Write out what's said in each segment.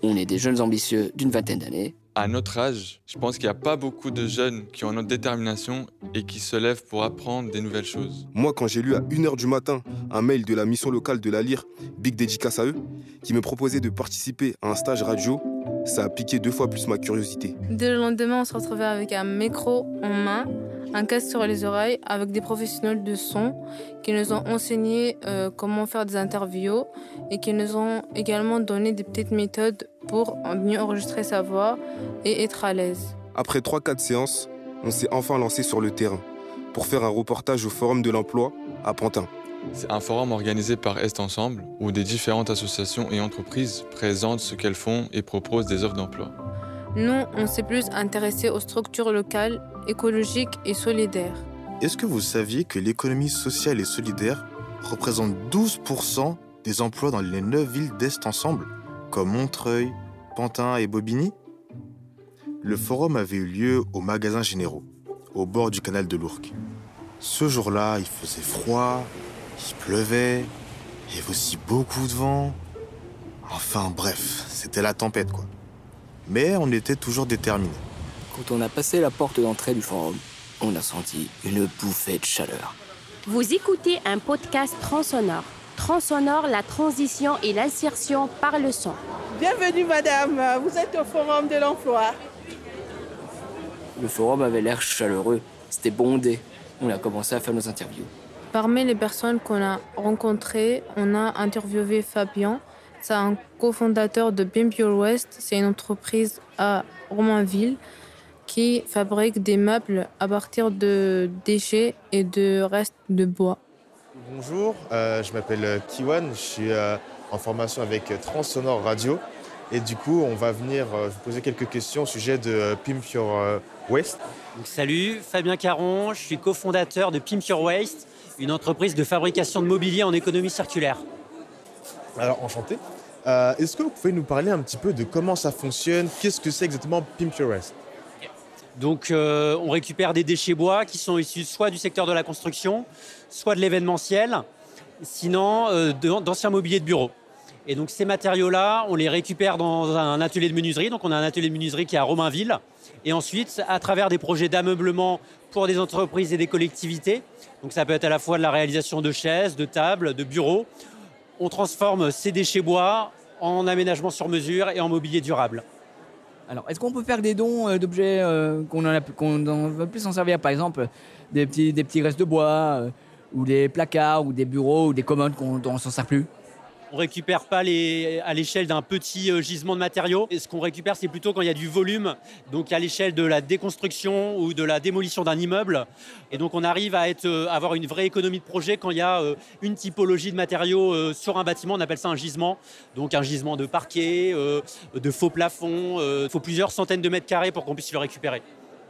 On est des jeunes ambitieux d'une vingtaine d'années. À notre âge, je pense qu'il n'y a pas beaucoup de jeunes qui ont notre détermination et qui se lèvent pour apprendre des nouvelles choses. Moi, quand j'ai lu à 1h du matin un mail de la mission locale de la Lyre, big dédicace à eux, qui me proposait de participer à un stage radio, ça a piqué 2 fois plus ma curiosité. Dès le lendemain, on se retrouvait avec un micro en main, un casque sur les oreilles, avec des professionnels de son qui nous ont enseigné comment faire des interviews et qui nous ont également donné des petites méthodes pour mieux enregistrer sa voix et être à l'aise. Après 3-4 séances, on s'est enfin lancé sur le terrain pour faire un reportage au Forum de l'Emploi à Pantin. C'est un forum organisé par Est Ensemble où des différentes associations et entreprises présentent ce qu'elles font et proposent des offres d'emploi. Nous, on s'est plus intéressé aux structures locales, écologiques et solidaires. Est-ce que vous saviez que l'économie sociale et solidaire représente 12% des emplois dans les 9 villes d'Est Ensemble, comme Montreuil, Pantin et Bobigny? Le forum avait eu lieu aux magasins généraux, au bord du canal de l'Ourcq. Ce jour-là, il faisait froid, il pleuvait, il y avait aussi beaucoup de vent. Enfin bref, c'était la tempête quoi. Mais on était toujours déterminés. Quand on a passé la porte d'entrée du forum, on a senti une bouffée de chaleur. Vous écoutez un podcast Transonore. Transonore, la transition et l'insertion par le son. Bienvenue madame, vous êtes au Forum de l'Emploi. Le forum avait l'air chaleureux, c'était bondé. On a commencé à faire nos interviews. Parmi les personnes qu'on a rencontrées, on a interviewé Fabien. C'est un cofondateur de Pimp Your Waste. C'est une entreprise à Romainville qui fabrique des meubles à partir de déchets et de restes de bois. Bonjour, je m'appelle Kiwan, je suis en formation avec Transonore Radio. Et du coup, on va venir vous poser quelques questions au sujet de Pimp Your Waste. Donc, salut, Fabien Caron, je suis cofondateur de Pimp Your Waste, une entreprise de fabrication de mobilier en économie circulaire. Alors, enchanté. Est-ce que vous pouvez nous parler un petit peu de comment ça fonctionne? Qu'est-ce que c'est exactement Pimp Your Waste? Donc, on récupère des déchets bois qui sont issus soit du secteur de la construction, soit de l'événementiel, sinon d'anciens mobiliers de bureau. Et donc, ces matériaux-là, on les récupère dans un atelier de menuiserie. Donc, on a un atelier de menuiserie qui est à Romainville. Et ensuite, à travers des projets d'ameublement pour des entreprises et des collectivités, donc ça peut être à la fois de la réalisation de chaises, de tables, de bureaux, on transforme ces déchets bois en aménagement sur mesure et en mobilier durable. Alors, est-ce qu'on peut faire des dons d'objets qu'on ne veut plus s'en servir? Par exemple, des petits restes de bois, ou des placards, ou des bureaux, ou des commodes dont on ne s'en sert plus? On ne récupère pas à l'échelle d'un petit gisement de matériaux. Et ce qu'on récupère, c'est plutôt quand il y a du volume, donc à l'échelle de la déconstruction ou de la démolition d'un immeuble. Et donc on arrive à avoir une vraie économie de projet quand il y a une typologie de matériaux sur un bâtiment. On appelle ça un gisement. Donc un gisement de parquet, de faux plafonds. Il faut plusieurs centaines de mètres carrés pour qu'on puisse le récupérer.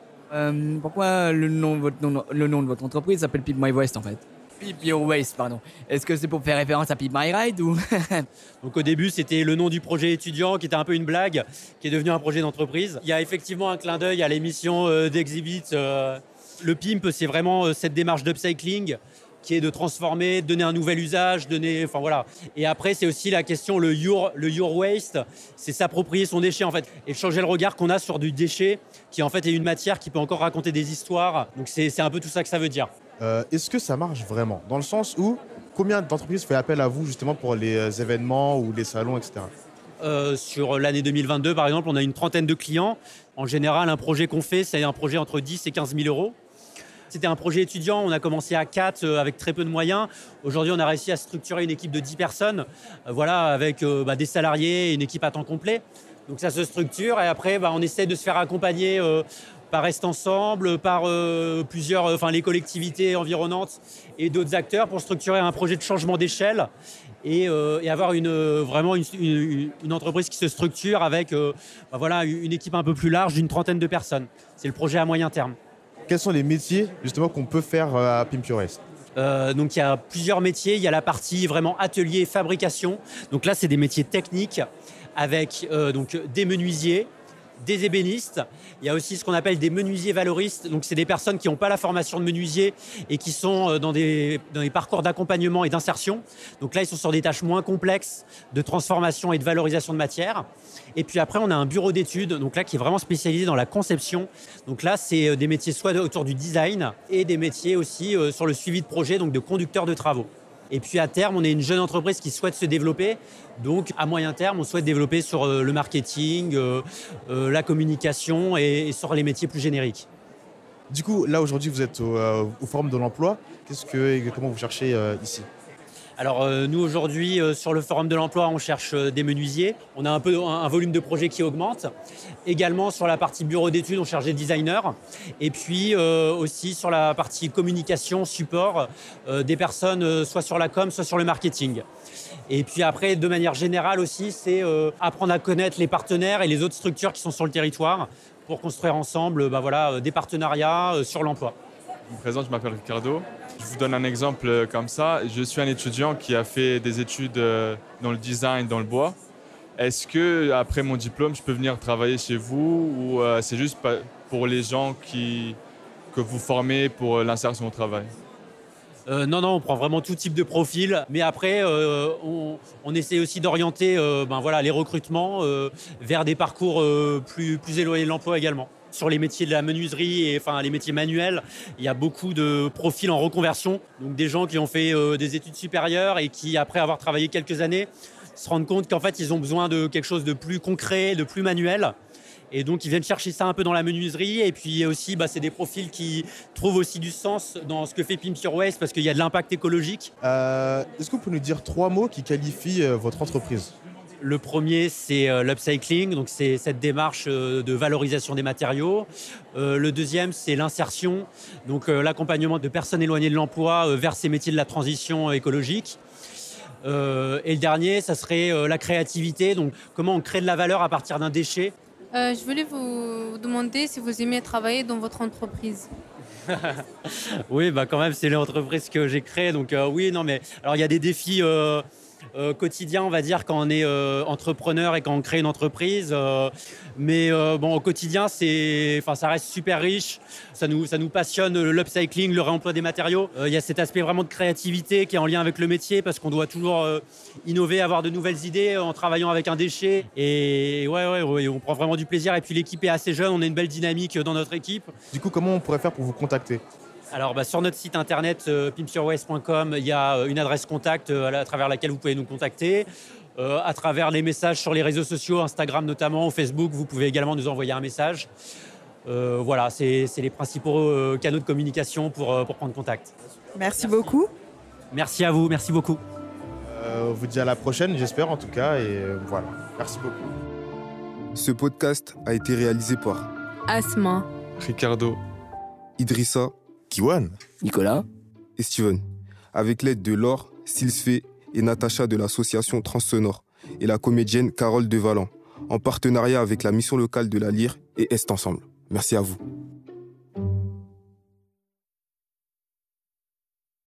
Pourquoi le nom de votre entreprise s'appelle Pimp My Waste en fait? Pimp Your Waste, pardon. Est-ce que c'est pour faire référence à Pimp My Ride ou Donc au début, c'était le nom du projet étudiant qui était un peu une blague, qui est devenu un projet d'entreprise. Il y a effectivement un clin d'œil à l'émission d'Exhibit. Le Pimp, c'est vraiment cette démarche d'upcycling qui est de transformer, de donner un nouvel usage, enfin voilà. Et après, c'est aussi la question, le your waste, c'est s'approprier son déchet en fait, et changer le regard qu'on a sur du déchet, qui en fait est une matière qui peut encore raconter des histoires. Donc c'est un peu tout ça que ça veut dire. Est-ce que ça marche vraiment? Dans le sens où, combien d'entreprises font appel à vous justement pour les événements ou les salons, etc. Sur l'année 2022, par exemple, on a une trentaine de clients. En général, un projet qu'on fait, c'est un projet entre 10 et 15 000 euros. C'était un projet étudiant, on a commencé à 4 avec très peu de moyens. Aujourd'hui, on a réussi à structurer une équipe de 10 personnes, avec des salariés et une équipe à temps complet. Donc ça se structure et après, on essaie de se faire accompagner par Est Ensemble, par les collectivités environnantes et d'autres acteurs pour structurer un projet de changement d'échelle et avoir une entreprise qui se structure avec une équipe un peu plus large d'une trentaine de personnes. C'est le projet à moyen terme. Quels sont les métiers justement qu'on peut faire à Pimp Your Waste? Donc il y a plusieurs métiers. Il y a la partie vraiment atelier, fabrication. Donc là, c'est des métiers techniques avec des menuisiers, des ébénistes. Il y a aussi ce qu'on appelle des menuisiers valoristes. Donc, c'est des personnes qui n'ont pas la formation de menuisier et qui sont dans des parcours d'accompagnement et d'insertion. Donc là, ils sont sur des tâches moins complexes de transformation et de valorisation de matière. Et puis après, on a un bureau d'études, donc là, qui est vraiment spécialisé dans la conception. Donc là, c'est des métiers soit autour du design et des métiers aussi sur le suivi de projet, donc de conducteur de travaux. Et puis à terme, on est une jeune entreprise qui souhaite se développer. Donc à moyen terme, on souhaite développer sur le marketing, la communication et sur les métiers plus génériques. Du coup, là aujourd'hui, vous êtes au Forum de l'Emploi. Comment vous cherchez ici ? Alors nous aujourd'hui sur le Forum de l'Emploi, on cherche des menuisiers. On a un volume de projets qui augmente. Également sur la partie bureau d'études, on cherche des designers. Et puis aussi sur la partie communication, support, des personnes soit sur la com, soit sur le marketing. Et puis après, de manière générale aussi, c'est apprendre à connaître les partenaires et les autres structures qui sont sur le territoire pour construire ensemble des partenariats sur l'emploi. Je me présente, je m'appelle Ricardo. Je vous donne un exemple comme ça. Je suis un étudiant qui a fait des études dans le design, dans le bois. Est-ce que après mon diplôme, je peux venir travailler chez vous ou c'est juste pour les gens que vous formez pour l'insertion au travail ? Non, on prend vraiment tout type de profil. Mais après, on essaie aussi d'orienter les recrutements vers des parcours plus éloignés de l'emploi également. Sur les métiers de la menuiserie et les métiers manuels, il y a beaucoup de profils en reconversion. Donc des gens qui ont fait des études supérieures et qui, après avoir travaillé quelques années, se rendent compte qu'en fait, ils ont besoin de quelque chose de plus concret, de plus manuel. Et donc, ils viennent chercher ça un peu dans la menuiserie. Et puis aussi, c'est des profils qui trouvent aussi du sens dans ce que fait Pimp Your Waste parce qu'il y a de l'impact écologique. Est-ce que vous pouvez nous dire 3 mots qui qualifient votre entreprise ? Le premier, c'est l'upcycling, donc c'est cette démarche de valorisation des matériaux. Le deuxième, c'est l'insertion, donc l'accompagnement de personnes éloignées de l'emploi vers ces métiers de la transition écologique. Et le dernier, ça serait la créativité, donc comment on crée de la valeur à partir d'un déchet. Je voulais vous demander si vous aimez travailler dans votre entreprise. Oui, quand même, c'est l'entreprise que j'ai créée. Donc oui, non, mais alors il y a des défis quotidien, on va dire, quand on est entrepreneur et quand on crée une entreprise. Mais au quotidien, ça reste super riche. Ça nous passionne, l'upcycling, le réemploi des matériaux. Il y a cet aspect vraiment de créativité qui est en lien avec le métier parce qu'on doit toujours innover, avoir de nouvelles idées en travaillant avec un déchet. Et ouais, on prend vraiment du plaisir. Et puis l'équipe est assez jeune, on a une belle dynamique dans notre équipe. Du coup, comment on pourrait faire pour vous contacter ? Alors, sur notre site internet pimpyourwaste.com, il y a une adresse contact à travers laquelle vous pouvez nous contacter. À travers les messages sur les réseaux sociaux, Instagram notamment, ou Facebook, vous pouvez également nous envoyer un message. C'est les principaux canaux de communication pour prendre contact. Merci beaucoup. Merci à vous, merci beaucoup. On vous dit à la prochaine, j'espère en tout cas. Et voilà, merci beaucoup. Ce podcast a été réalisé par Asma, Ricardo, Idrissa, Kiwan, Nicolas et Steven, avec l'aide de Laure, Silsfé et Natacha de l'association Transsonore et la comédienne Carole Devalan, en partenariat avec la mission locale de la Lyre et Est Ensemble. Merci à vous.